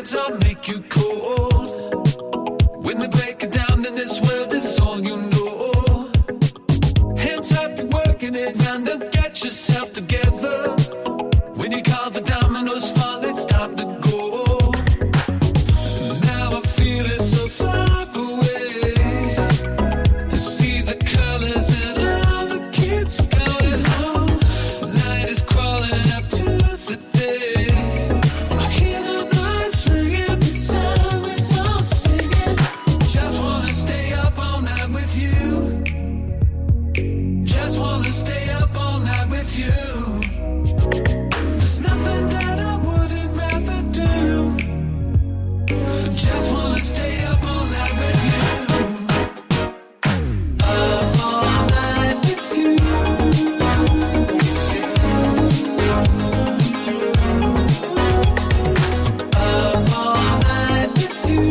silence, I'll make you cold. When they break it down, then this world is all you know. Hands up, you're working it round and get yourself together. When you call the dominoes fall, it's time to go. Now I feel it so far away. I see the colors and all the kids going home. Night is crawling up to the day. I hear the noise ringing, the sirens all singing. Just wanna stay up all night with you. Just wanna stay up all night with you. There's nothing that I wouldn't rather do. Just wanna stay up all night with you. Up all night with you. Up all night with you.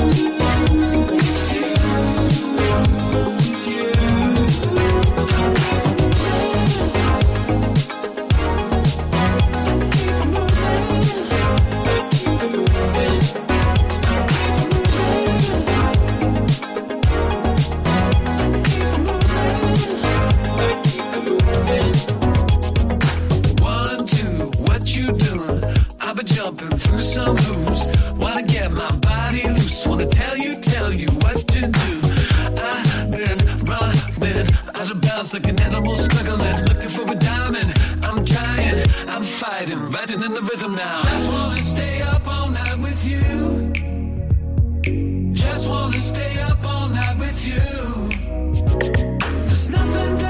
One, two, what you doing? I've been jumping through some hoops. Wanna get my body loose. Wanna tell you what to do. I've been running out of bounds like an animal struggling. Looking for a diamond. I'm trying, I'm fighting, riding in the rhythm now. Just wanna stay up all night with you. Just wanna stay up all night with you. There's nothing that